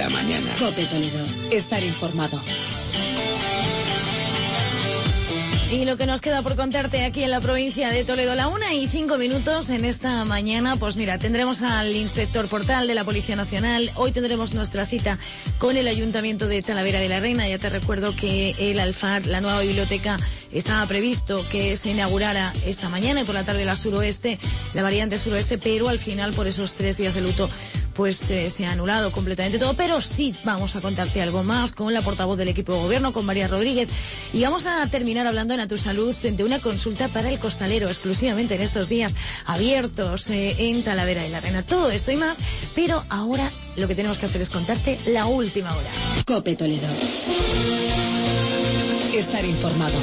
la mañana. COPE Toledo. Estar informado. Y lo que nos queda por contarte aquí en la provincia de Toledo, 1:05 en esta mañana, pues mira, tendremos al inspector Portal de la Policía Nacional. Hoy tendremos nuestra cita con el Ayuntamiento de Talavera de la Reina. Ya te recuerdo que el Alfar, la nueva biblioteca, estaba previsto que se inaugurara esta mañana y por la tarde la suroeste, la variante suroeste, pero al final por esos 3 días de luto pues se ha anulado completamente todo, pero sí vamos a contarte algo más con la portavoz del equipo de gobierno, con María Rodríguez, y vamos a terminar hablando en A Tu Salud de una consulta para el costalero, exclusivamente en estos días abiertos en Talavera de la Reina. Todo esto y más, pero ahora lo que tenemos que hacer es contarte la última hora. COPE Toledo. Estar informado.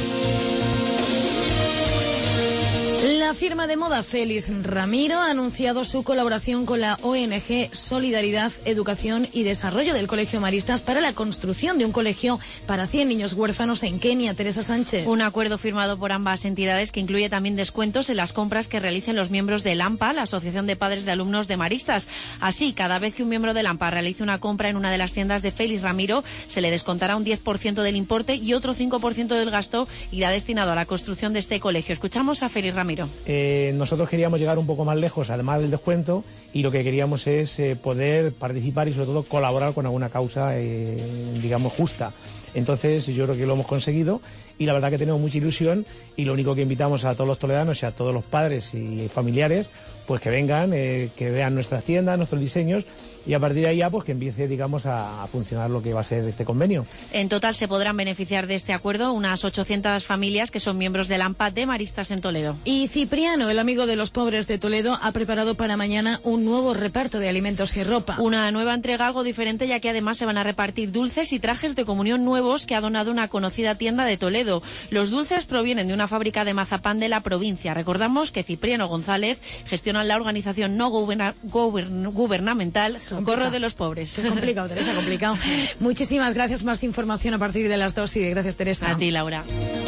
La firma de moda Félix Ramiro ha anunciado su colaboración con la ONG Solidaridad, Educación y Desarrollo del Colegio Maristas para la construcción de un colegio para 100 niños huérfanos en Kenia. Teresa Sánchez. Un acuerdo firmado por ambas entidades que incluye también descuentos en las compras que realicen los miembros del AMPA, la Asociación de Padres de Alumnos de Maristas. Así, cada vez que un miembro del AMPA realice una compra en una de las tiendas de Félix Ramiro, se le descontará un 10% del importe y otro 5% del gasto irá destinado a la construcción de este colegio. Escuchamos a Félix Ramiro. Nosotros queríamos llegar un poco más lejos, además del descuento, y lo que queríamos es poder participar y sobre todo colaborar con alguna causa, digamos, justa. Entonces yo creo que lo hemos conseguido y la verdad que tenemos mucha ilusión, y lo único que invitamos a todos los toledanos y a todos los padres y familiares, pues que vengan, que vean nuestras tiendas, nuestros diseños, y a partir de ahí ya pues que empiece, digamos, a funcionar lo que va a ser este convenio. En total se podrán beneficiar de este acuerdo unas 800 familias que son miembros del AMPA de Maristas en Toledo. Y Cipriano, el amigo de los pobres de Toledo, ha preparado para mañana un nuevo reparto de alimentos y ropa. Una nueva entrega algo diferente, ya que además se van a repartir dulces y trajes de comunión nuevos que ha donado una conocida tienda de Toledo. Los dulces provienen de una fábrica de mazapán de la provincia. Recordamos que Cipriano González gestiona la organización no gubernamental Socorro de los Pobres. Qué complicado, Teresa, complicado. Muchísimas gracias. Más información a partir de las 2 y gracias, Teresa. A ti, Laura.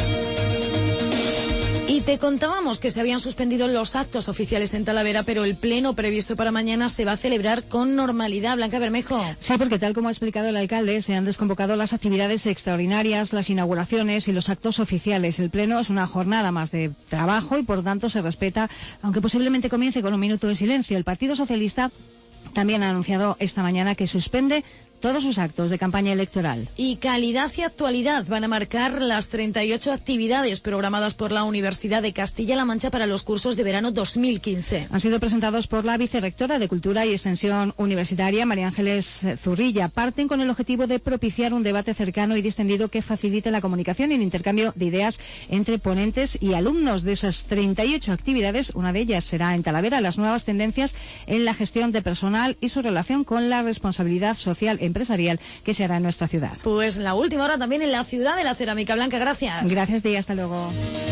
Y te contábamos que se habían suspendido los actos oficiales en Talavera, pero el pleno previsto para mañana se va a celebrar con normalidad. Blanca Bermejo. Sí, porque tal como ha explicado el alcalde, se han desconvocado las actividades extraordinarias, las inauguraciones y los actos oficiales. El pleno es una jornada más de trabajo y por tanto se respeta, aunque posiblemente comience con un minuto de silencio. El Partido Socialista también ha anunciado esta mañana que suspende todos sus actos de campaña electoral. Y calidad y actualidad van a marcar las 38 actividades programadas por la Universidad de Castilla-La Mancha para los cursos de verano 2015. Han sido presentados por la vicerrectora de Cultura y Extensión Universitaria, María Ángeles Zurrilla. Parten con el objetivo de propiciar un debate cercano y distendido que facilite la comunicación y el intercambio de ideas entre ponentes y alumnos. De esas 38 actividades, una de ellas será en Talavera, las nuevas tendencias en la gestión de personal y su relación con la responsabilidad social empresarial que se hará en nuestra ciudad. Pues la última hora también en la ciudad de la cerámica. Blanca, gracias. Gracias, Día, hasta luego.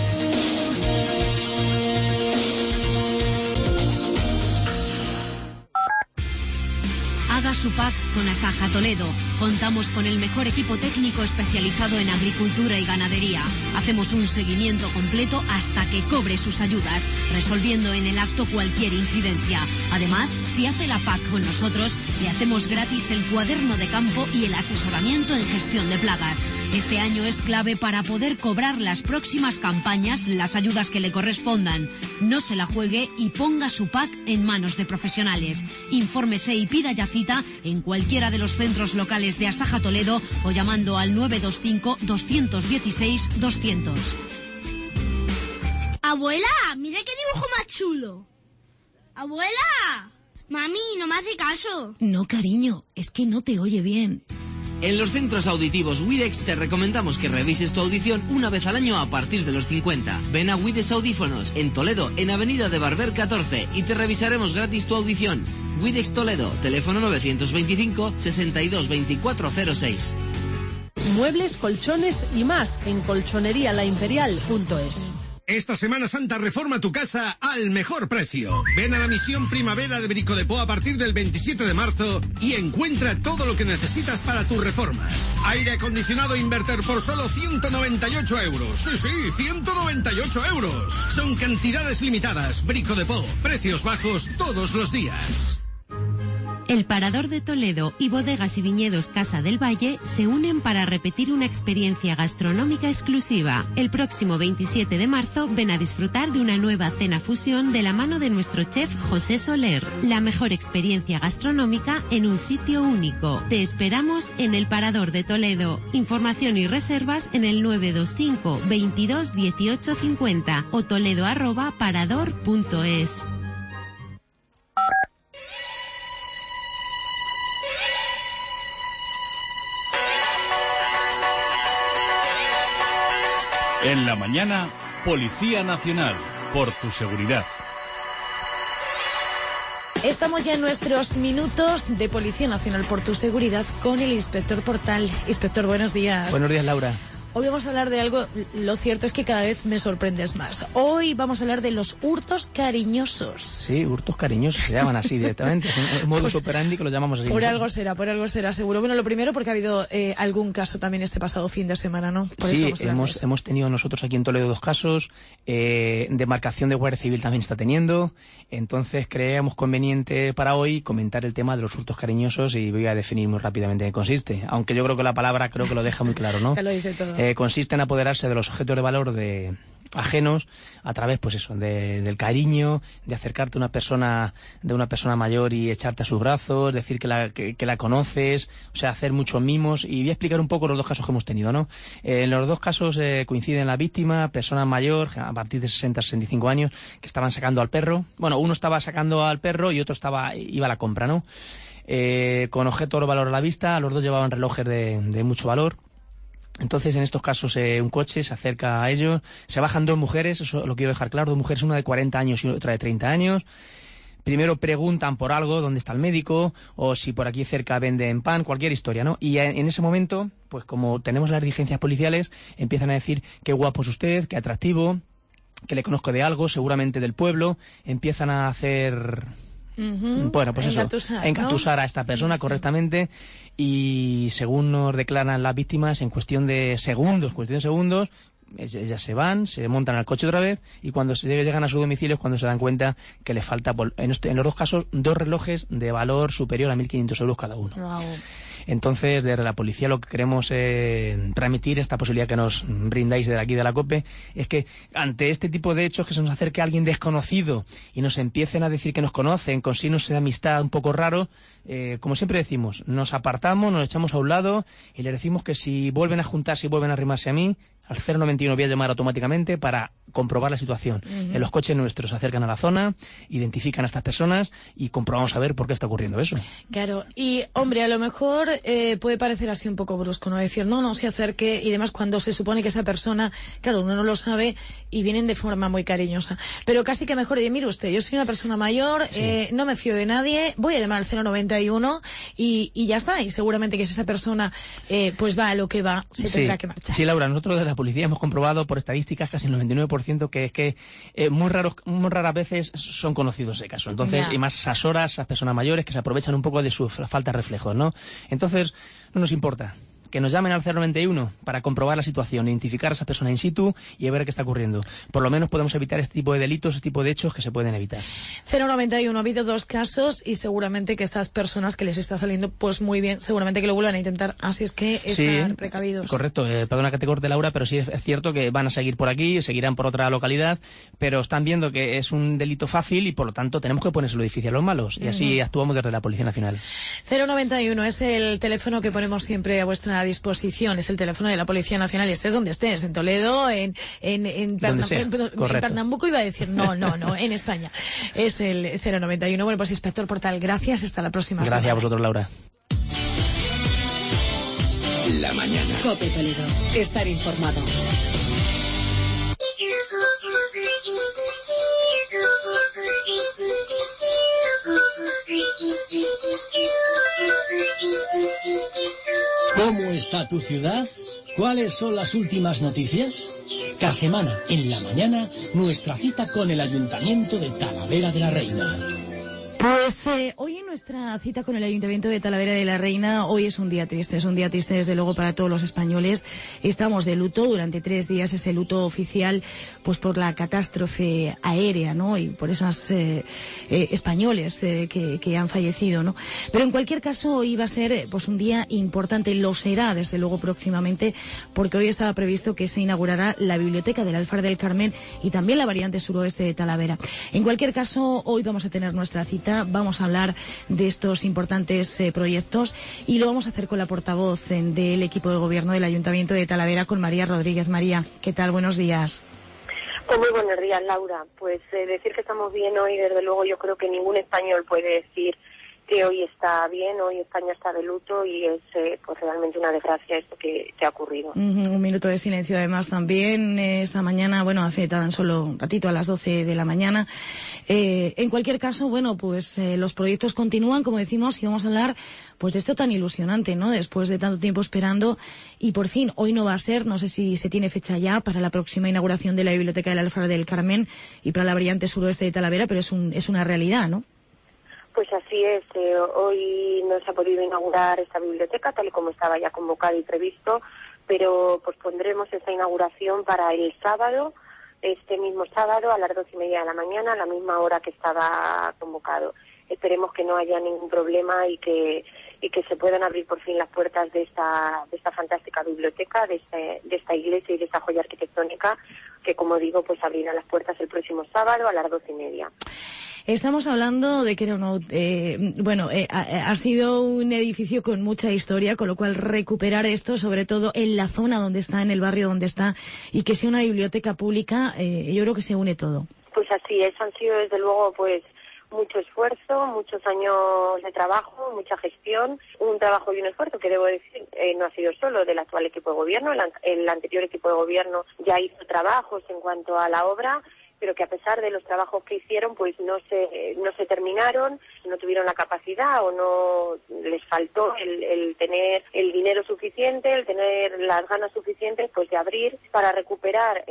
Haga su PAC con Asaja Toledo. Contamos con el mejor equipo técnico especializado en agricultura y ganadería. Hacemos un seguimiento completo hasta que cobre sus ayudas, resolviendo en el acto cualquier incidencia. Además, si hace la PAC con nosotros, le hacemos gratis el cuaderno de campo y el asesoramiento en gestión de plagas. Este año es clave para poder cobrar las próximas campañas las ayudas que le correspondan. No se la juegue y ponga su PAC en manos de profesionales. Infórmese y pida ya cita en cualquiera de los centros locales de Asaja Toledo o llamando al 925 216 200. Abuela, mira qué dibujo más chulo. Abuela, mami, no me hace caso. No, cariño, es que no te oye bien. En los centros auditivos Widex te recomendamos que revises tu audición una vez al año a partir de los 50. Ven a Widex Audífonos, en Toledo, en Avenida de Barber 14, y te revisaremos gratis tu audición. Widex Toledo, teléfono 925 62 2406. Muebles, colchones y más en colchonerialaimperial.es. Esta Semana Santa reforma tu casa al mejor precio. Ven a la misión primavera de Bricodepot a partir del 27 de marzo y encuentra todo lo que necesitas para tus reformas. Aire acondicionado inverter por solo 198 euros. Sí, 198 euros. Son cantidades limitadas. Bricodepot. Precios bajos todos los días. El Parador de Toledo y Bodegas y Viñedos Casa del Valle se unen para repetir una experiencia gastronómica exclusiva. El próximo 27 de marzo ven a disfrutar de una nueva cena fusión de la mano de nuestro chef José Soler. La mejor experiencia gastronómica en un sitio único. Te esperamos en El Parador de Toledo. Información y reservas en el 925 22 18 50 o toledo@parador.es. En la mañana, Policía Nacional, por tu seguridad. Estamos ya en nuestros minutos de Policía Nacional por tu seguridad con el inspector Portal. Inspector, buenos días. Buenos días, Laura. Hoy vamos a hablar de algo, lo cierto es que cada vez me sorprendes más. Hoy vamos a hablar de los hurtos cariñosos. Sí, hurtos cariñosos, se llaman así directamente. Es un modus operandi que los llamamos así. Por algo será, seguro. Bueno, lo primero porque ha habido algún caso también este pasado fin de semana, ¿no? Por sí, eso hemos tenido nosotros aquí en Toledo 2 casos, demarcación de Guardia Civil también está teniendo, entonces creemos conveniente para hoy comentar el tema de los hurtos cariñosos y voy a definir muy rápidamente en qué consiste, aunque yo creo que la palabra lo deja muy claro, ¿no? Ya lo dice todo. Consiste en apoderarse de los objetos de valor de ajenos a través, pues eso, del cariño, de acercarte a una persona mayor y echarte a sus brazos, decir que la conoces, o sea, hacer muchos mimos. Y voy a explicar un poco los 2 casos que hemos tenido, ¿no? En los 2 casos coinciden la víctima, persona mayor, a partir de 60-65 años, que estaban sacando al perro. Bueno, uno estaba sacando al perro y otro iba a la compra, ¿no? Con objetos de valor a la vista, los 2 llevaban relojes de mucho valor. Entonces, en estos casos, un coche se acerca a ellos, se bajan 2 mujeres, eso lo quiero dejar claro, 2 mujeres, una de 40 años y otra de 30 años. Primero preguntan por algo, dónde está el médico, o si por aquí cerca venden pan, cualquier historia, ¿no? Y en ese momento, pues como tenemos las diligencias policiales, empiezan a decir qué guapo es usted, qué atractivo, que le conozco de algo, seguramente del pueblo, empiezan a hacer... Bueno, pues engatusar a esta persona correctamente, y según nos declaran las víctimas, en cuestión de segundos, ellas se van, se montan al coche otra vez, y cuando llegan a su domicilio es cuando se dan cuenta que le falta, en los 2 casos, 2 relojes de valor superior a 1.500 euros cada uno. Wow. Entonces, desde la policía lo que queremos transmitir, esta posibilidad que nos brindáis desde aquí de la COPE, es que ante este tipo de hechos, que se nos acerque a alguien desconocido y nos empiecen a decir que nos conocen, con signos de amistad un poco raros, como siempre decimos, nos apartamos, nos echamos a un lado y le decimos que si vuelven a juntarse y vuelven a arrimarse a mí, al 091 voy a llamar automáticamente para comprobar la situación. En los coches nuestros se acercan a la zona, identifican a estas personas y comprobamos a ver por qué está ocurriendo eso. Claro, y hombre, a lo mejor puede parecer así un poco brusco, ¿no? Decir, no se acerque, y demás, cuando se supone que esa persona, claro, uno no lo sabe y vienen de forma muy cariñosa. Pero casi que mejor, mire usted, yo soy una persona mayor, sí. No me fío de nadie, voy a llamar al 091 y ya está. Y seguramente que si esa persona pues va a lo que va, se tendrá que marchar. Sí, Laura, nosotros de la policía hemos comprobado por estadísticas casi el 99% que muy raras veces son conocidos ese caso. Entonces, y más esas horas, esas personas mayores que se aprovechan un poco de su falta de reflejos, ¿no? Entonces, no nos importa que nos llamen al 091 para comprobar la situación, identificar a esa persona in situ y ver qué está ocurriendo. Por lo menos podemos evitar este tipo de delitos, este tipo de hechos que se pueden evitar. 091, ha habido 2 casos y seguramente que estas personas que les está saliendo pues muy bien, seguramente que lo vuelvan a intentar, así es que estar precavidos. Correcto, perdona que te corte, Laura, pero sí es cierto que van a seguir por aquí, seguirán por otra localidad, pero están viendo que es un delito fácil y por lo tanto tenemos que ponérselo difícil a los malos, y así actuamos desde la Policía Nacional. 091 es el teléfono que ponemos siempre a vuestra disposición, es el teléfono de la Policía Nacional, y estés donde estés, en Toledo, en Pernambuco, iba a decir, no, en España. Es el 091. Bueno, pues inspector Portal, gracias, hasta la próxima semana. Gracias a vosotros, Laura. La mañana. COPE Toledo, estar informado. ¿Cómo está tu ciudad? ¿Cuáles son las últimas noticias? Cada semana, en la mañana, nuestra cita con el Ayuntamiento de Talavera de la Reina. Pues hoy en nuestra cita con el Ayuntamiento de Talavera de la Reina, hoy es un día triste desde luego para todos los españoles. Estamos de luto durante 3 días, ese luto oficial, pues por la catástrofe aérea, ¿no? Y por esos españoles que han fallecido, ¿no? Pero en cualquier caso, hoy va a ser pues un día importante, lo será desde luego próximamente, porque hoy estaba previsto que se inaugurará la biblioteca del Alfar del Carmen y también la variante suroeste de Talavera. En cualquier caso, hoy vamos a tener nuestra cita, vamos a hablar de estos importantes proyectos y lo vamos a hacer con la portavoz del equipo de gobierno del Ayuntamiento de Talavera, con María Rodríguez. María, ¿qué tal? Buenos días. Pues muy buenos días, Laura. Pues decir que estamos bien hoy, desde luego yo creo que ningún español puede decir que hoy está bien, hoy España está de luto y es pues realmente una desgracia esto que ha ocurrido. Un minuto de silencio además también esta mañana, bueno, hace tan solo un ratito, a las 12 de la mañana. En cualquier caso, bueno, pues los proyectos continúan, como decimos, y vamos a hablar pues de esto tan ilusionante, ¿no? Después de tanto tiempo esperando y por fin, hoy no va a ser, no sé si se tiene fecha ya para la próxima inauguración de la Biblioteca del Alfar del Carmen y para la variante suroeste de Talavera, pero es una realidad, ¿no? Pues así es, hoy no se ha podido inaugurar esta biblioteca tal y como estaba ya convocado y previsto, pero pues pondremos esta inauguración para el sábado, este mismo sábado a las 12:30 de la mañana, a la misma hora que estaba convocado. Esperemos que no haya ningún problema y que se puedan abrir por fin las puertas de esta fantástica biblioteca, de esta iglesia y de esta joya arquitectónica, que como digo, pues abrirá las puertas el próximo sábado a las 12:30. Estamos hablando de que ha sido un edificio con mucha historia, con lo cual recuperar esto, sobre todo en la zona donde está, en el barrio donde está, y que sea una biblioteca pública, yo creo que se une todo. Pues así es, han sido desde luego pues mucho esfuerzo, muchos años de trabajo, mucha gestión, un trabajo y un esfuerzo que debo decir no ha sido solo del actual equipo de gobierno, el anterior equipo de gobierno ya hizo trabajos en cuanto a la obra, pero que a pesar de los trabajos que hicieron, pues no se terminaron, no tuvieron la capacidad o no les faltó el tener el dinero suficiente, el tener las ganas suficientes, pues de abrir para recuperar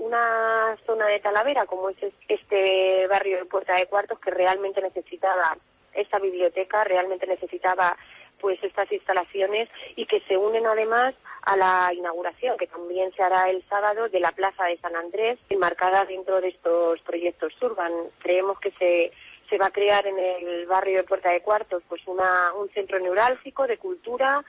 una zona de Talavera como es este barrio de Puerta de Cuartos, que realmente necesitaba esta biblioteca, realmente necesitaba pues estas instalaciones, y que se unen además a la inauguración, que también se hará el sábado, de la Plaza de San Andrés, enmarcada dentro de estos proyectos Urban. Creemos que se va a crear en el barrio de Puerta de Cuartos pues un centro neurálgico de cultura,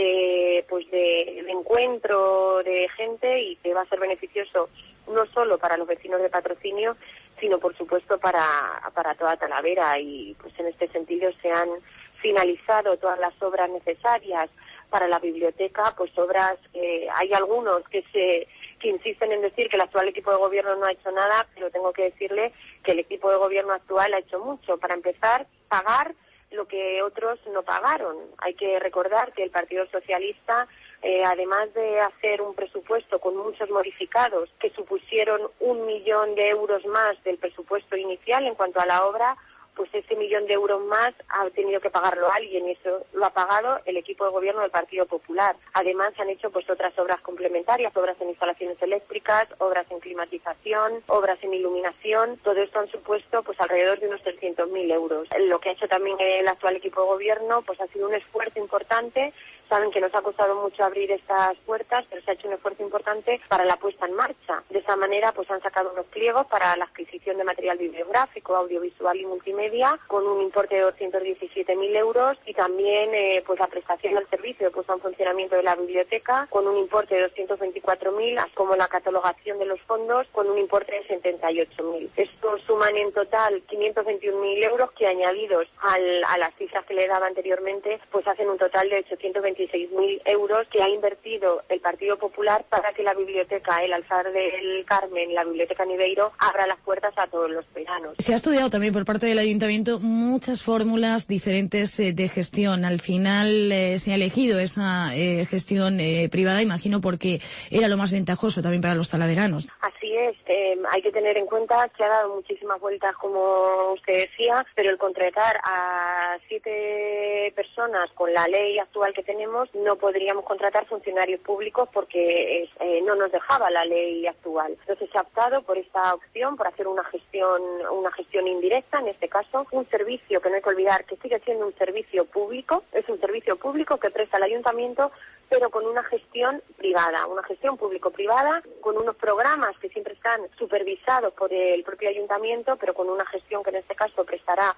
pues de encuentro de gente, y que va a ser beneficioso no solo para los vecinos de Patrocinio, sino por supuesto para toda Talavera. Y pues en este sentido se han finalizado todas las obras necesarias para la biblioteca, pues obras, hay algunos que insisten en decir que el actual equipo de gobierno no ha hecho nada, pero tengo que decirle que el equipo de gobierno actual ha hecho mucho. Para empezar, pagar lo que otros no pagaron. Hay que recordar que el Partido Socialista, además de hacer un presupuesto con muchos modificados que supusieron 1 millón de euros más del presupuesto inicial en cuanto a la obra, pues ese 1 millón de euros más ha tenido que pagarlo alguien, y eso lo ha pagado el equipo de gobierno del Partido Popular. Además se han hecho pues otras obras complementarias, obras en instalaciones eléctricas, obras en climatización, obras en iluminación. Todo esto han supuesto pues alrededor de unos 300.000 euros. Lo que ha hecho también el actual equipo de gobierno pues ha sido un esfuerzo importante. Saben que nos ha costado mucho abrir estas puertas, pero se ha hecho un esfuerzo importante para la puesta en marcha. De esa manera pues han sacado unos pliegos para la adquisición de material bibliográfico, audiovisual y multimedia, con un importe de 217.000 euros, y también pues la prestación del servicio de puesta en funcionamiento de la biblioteca, con un importe de 224.000, así como la catalogación de los fondos, con un importe de 78.000. Esto suman en total 521.000 euros, que añadidos a las cifras que le daba anteriormente, pues hacen un total de 826.000 euros que ha invertido el Partido Popular para que la biblioteca, el Alfar del Carmen, la biblioteca Niveiro, abra las puertas a todos los veranos. Se ha estudiado también por parte del Ayuntamiento muchas fórmulas diferentes de gestión. Al final se ha elegido esa gestión privada, imagino, porque era lo más ventajoso también para los talaveranos. Así Así es, hay que tener en cuenta que ha dado muchísimas vueltas, como usted decía, pero el contratar a 7 personas con la ley actual que tenemos, no podríamos contratar funcionarios públicos porque no nos dejaba la ley actual. Entonces se ha optado por esta opción, por hacer una gestión indirecta, en este caso, un servicio que no hay que olvidar que sigue siendo un servicio público, es un servicio público que presta el ayuntamiento, pero con una gestión privada, una gestión público-privada, con unos programas que siempre están supervisados por el propio ayuntamiento, pero con una gestión que en este caso prestará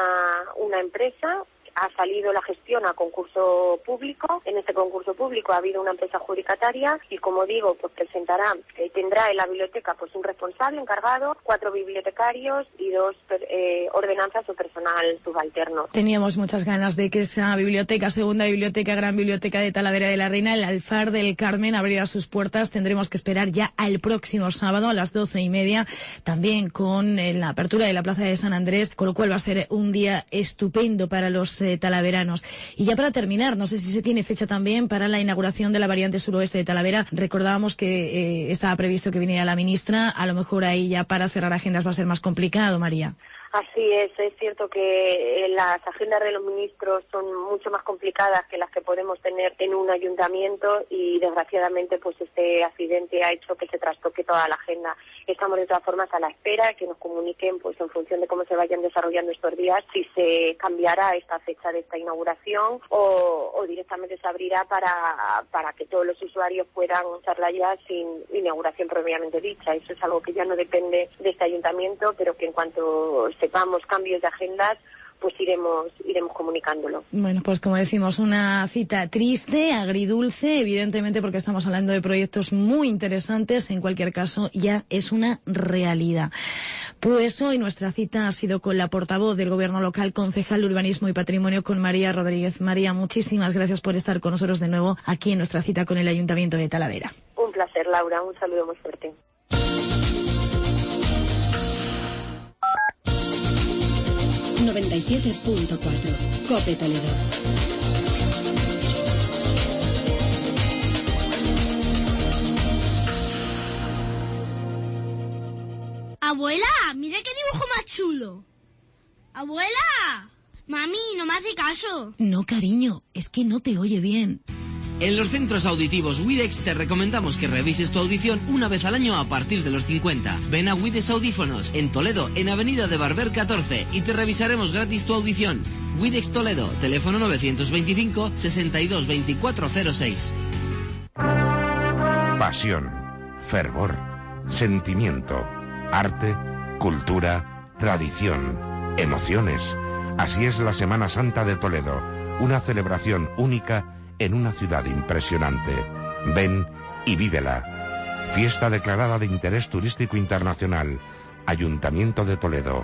una empresa. Ha salido la gestión a concurso público. En este concurso público ha habido una empresa adjudicataria y, como digo, pues tendrá en la biblioteca pues un responsable encargado, 4 bibliotecarios y 2 ordenanzas o personal subalterno. Teníamos muchas ganas de que esa biblioteca, segunda biblioteca, gran biblioteca de Talavera de la Reina, el Alfar del Carmen, abriera sus puertas. Tendremos que esperar ya al próximo sábado a las 12:30, también con la apertura de la Plaza de San Andrés, con lo cual va a ser un día estupendo para los talaveranos. Y ya para terminar, no sé si se tiene fecha también para la inauguración de la variante suroeste de Talavera. Recordábamos que estaba previsto que viniera la ministra, a lo mejor ahí ya para cerrar agendas va a ser más complicado, María. Así es cierto que las agendas de los ministros son mucho más complicadas que las que podemos tener en un ayuntamiento y desgraciadamente pues este accidente ha hecho que se trastoque toda la agenda. Estamos de todas formas a la espera que nos comuniquen pues en función de cómo se vayan desarrollando estos días si se cambiará esta fecha de esta inauguración o directamente se abrirá para que todos los usuarios puedan usarla ya sin inauguración previamente dicha. Eso es algo que ya no depende de este ayuntamiento, pero que en cuanto sepamos cambios de agendas, pues iremos comunicándolo. Bueno, pues como decimos, una cita triste, agridulce, evidentemente porque estamos hablando de proyectos muy interesantes, en cualquier caso ya es una realidad. Pues hoy nuestra cita ha sido con la portavoz del Gobierno local, concejal de Urbanismo y Patrimonio, con María Rodríguez. María, muchísimas gracias por estar con nosotros de nuevo aquí en nuestra cita con el Ayuntamiento de Talavera. Un placer, Laura, un saludo muy fuerte. ...97.4... COPE Toledo. Abuela, mira qué dibujo más chulo. Abuela, mami, no me hace caso. No, cariño, es que no te oye bien. En los centros auditivos Widex te recomendamos que revises tu audición una vez al año a partir de los 50. Ven a Widex Audífonos, en Toledo, en Avenida de Barber 14, y te revisaremos gratis tu audición. Widex Toledo, teléfono 925 62 2406. Pasión, fervor, sentimiento, arte, cultura, tradición, emociones. Así es la Semana Santa de Toledo, una celebración única en una ciudad impresionante. Ven y vívela. Fiesta declarada de interés turístico internacional. Ayuntamiento de Toledo.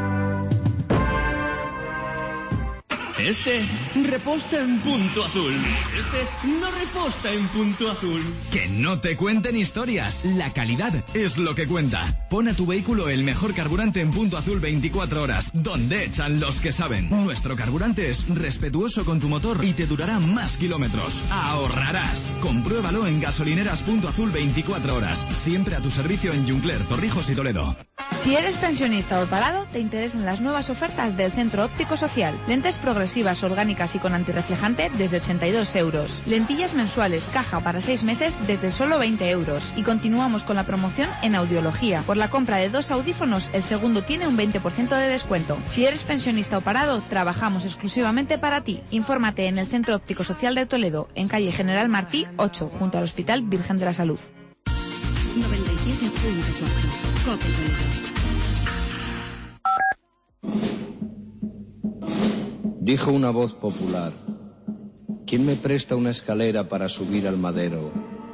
Este reposta en punto azul. Este no reposta en punto azul. Que no te cuenten historias. La calidad es lo que cuenta. Pon a tu vehículo el mejor carburante en Punto Azul 24 horas, donde echan los que saben. Nuestro carburante es respetuoso con tu motor y te durará más kilómetros. Ahorrarás. Compruébalo en gasolineras Punto Azul 24 horas. Siempre a tu servicio en Juncler, Torrijos y Toledo. Si eres pensionista o parado, te interesan las nuevas ofertas del Centro Óptico Social. Lentes progresivas, orgánicas y con antirreflejante desde 82 euros. Lentillas mensuales, caja para 6 meses desde solo 20 euros. Y continuamos con la promoción en audiología. Por la compra de 2 audífonos, el segundo tiene un 20% de descuento. Si eres pensionista o parado, trabajamos exclusivamente para ti. Infórmate en el Centro Óptico Social de Toledo, en calle General Martí 8, junto al Hospital Virgen de la Salud. 97.4 COPE Toledo. Dijo una voz popular: ¿quién me presta una escalera para subir al madero?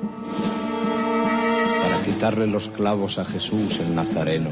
Para quitarle los clavos a Jesús el Nazareno.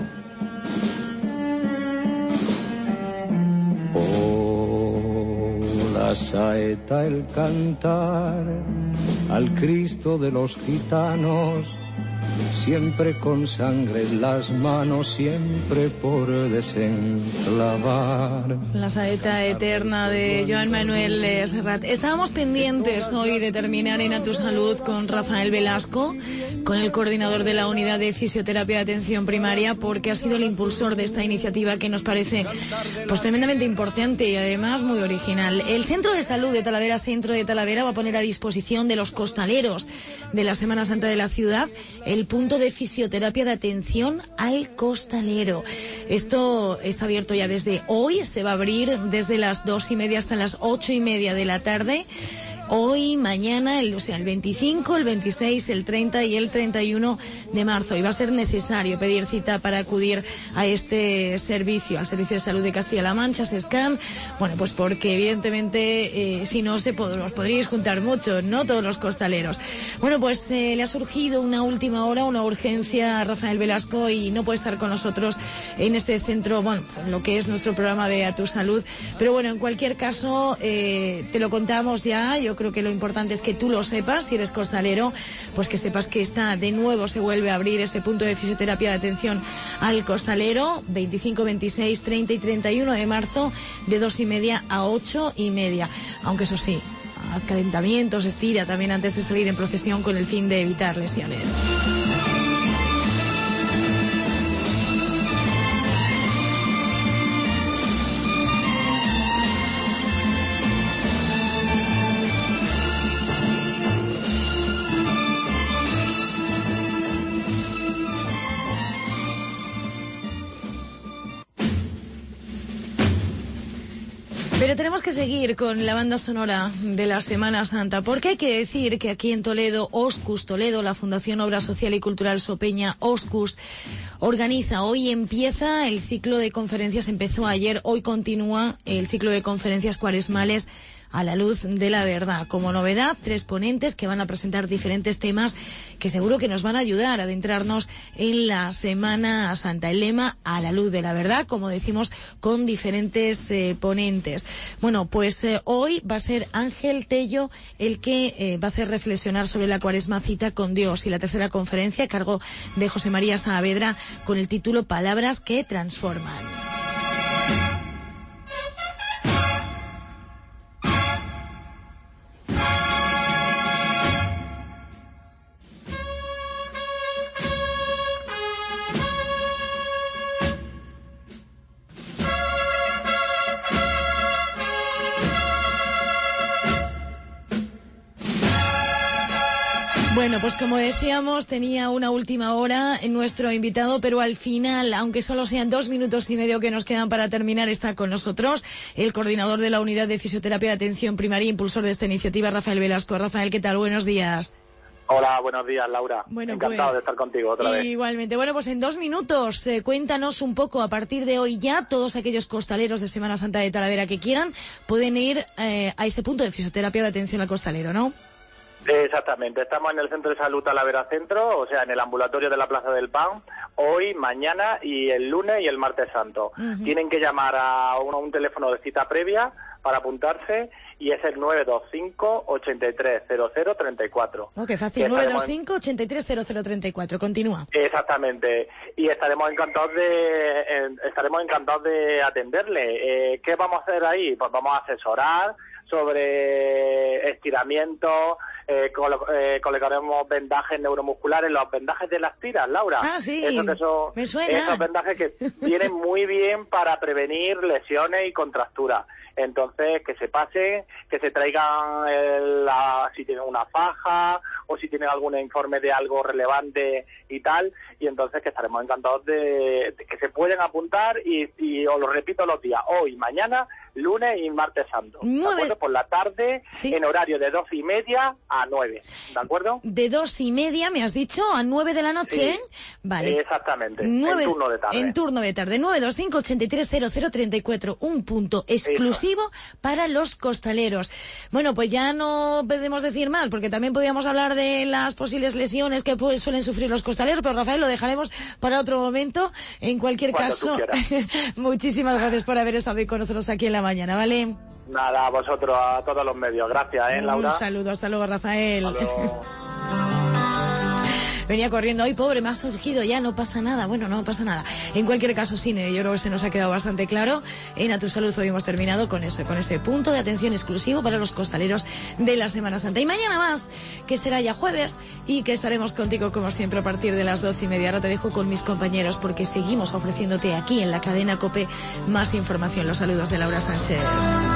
Oh, la saeta, el cantar al Cristo de los gitanos, siempre con sangre en las manos, siempre por desenclavar. La saeta eterna de Joan Manuel Serrat. Estábamos pendientes hoy de terminar en A Tu Salud con Rafael Velasco, con el coordinador de la Unidad de Fisioterapia de Atención Primaria, porque ha sido el impulsor de esta iniciativa que nos parece pues tremendamente importante y además muy original. El Centro de Salud de Talavera, va a poner a disposición de los costaleros de la Semana Santa de la ciudad el punto de fisioterapia de atención al costalero. Esto está abierto ya desde hoy, se va a abrir desde las 2:30 hasta las 8:30 de la tarde. Hoy, mañana, el 25, el 26, el 30 y el 31 de marzo. Y va a ser necesario pedir cita para acudir a este servicio, al Servicio de Salud de Castilla-La Mancha, SESCAM. Bueno, pues porque evidentemente, si no, os podríais juntar mucho, ¿no? Todos los costaleros. Bueno, pues le ha surgido una última hora, una urgencia a Rafael Velasco y no puede estar con nosotros en este centro, bueno, en lo que es nuestro programa de A Tu Salud. Pero bueno, en cualquier caso, te lo contamos ya. Yo creo que lo importante es que tú lo sepas, si eres costalero, pues que sepas que de nuevo se vuelve a abrir ese punto de fisioterapia de atención al costalero, 25, 26, 30 y 31 de marzo, de 2:30 a 8:30. Aunque eso sí, calentamientos, estira también antes de salir en procesión con el fin de evitar lesiones. Pero tenemos que seguir con la banda sonora de la Semana Santa, porque hay que decir que aquí en Toledo, Oscus Toledo, la Fundación Obra Social y Cultural Sopeña Oscus, organiza, hoy empieza el ciclo de conferencias, empezó ayer, hoy continúa el ciclo de conferencias cuaresmales a la luz de la verdad. Como novedad, 3 ponentes que van a presentar diferentes temas que seguro que nos van a ayudar a adentrarnos en la Semana Santa. El lema, a la luz de la verdad, como decimos, con diferentes ponentes. Bueno, pues hoy va a ser Ángel Tello el que va a hacer reflexionar sobre la Cuaresma, cita con Dios, y la tercera conferencia a cargo de José María Saavedra con el título Palabras que transforman. Bueno, pues como decíamos, tenía una última hora en nuestro invitado, pero al final, aunque solo sean 2 minutos y medio que nos quedan para terminar, está con nosotros el coordinador de la Unidad de Fisioterapia de Atención Primaria, impulsor de esta iniciativa, Rafael Velasco. Rafael, ¿qué tal? Buenos días. Hola, buenos días, Laura. Bueno, encantado de estar contigo otra vez. Igualmente. Bueno, pues en 2 minutos, cuéntanos un poco, a partir de hoy ya, todos aquellos costaleros de Semana Santa de Talavera que quieran, pueden ir a ese punto de fisioterapia de atención al costalero, ¿no? Exactamente, estamos en el Centro de Salud Talavera Centro, o sea, en el ambulatorio de la Plaza del Pan, hoy, mañana y el lunes y el martes santo. Tienen que llamar a un teléfono de cita previa para apuntarse y es el 925 830034. Oh, qué fácil, 925 830034, continúa. Exactamente, y estaremos encantados de atenderle. ¿Qué vamos a hacer ahí? Pues vamos a asesorar sobre estiramientos, colocaremos vendajes neuromusculares, los vendajes de las tiras, Laura. Ah, sí, me suena. Esos vendajes que vienen muy bien para prevenir lesiones y contracturas. Entonces, que se pasen, que se traigan si tienen una faja o si tienen algún informe de algo relevante y tal, y entonces que estaremos encantados de que se pueden apuntar y os lo repito los días, hoy, mañana, lunes y martes santo. ¿De acuerdo? Por la tarde, sí, en horario de 2:30 a 9, ¿de acuerdo? De 2:30, me has dicho, a 9 de la noche, sí, vale. Exactamente, en turno de tarde. En turno de tarde, 925 830034, un punto exclusivo para los costaleros. Bueno, pues ya no podemos decir más, porque también podríamos hablar de las posibles lesiones que suelen sufrir los costaleros, pero Rafael, lo dejaremos para otro momento. En cualquier caso, muchísimas gracias por haber estado hoy con nosotros aquí en la mañana, ¿vale? Nada, a vosotros, a todos los medios. Gracias, Laura. Un saludo, hasta luego, Rafael. Hasta luego. venía corriendo, ay pobre, me ha surgido ya, no pasa nada. Bueno, no pasa nada. En cualquier caso, Sine, yo creo que se nos ha quedado bastante claro. En A Tu Salud hoy hemos terminado con ese punto de atención exclusivo para los costaleros de la Semana Santa. Y mañana más, que será ya jueves, y que estaremos contigo como siempre a partir de las 12:30. Ahora te dejo con mis compañeros porque seguimos ofreciéndote aquí en la cadena COPE más información. Los saludos de Laura Sánchez.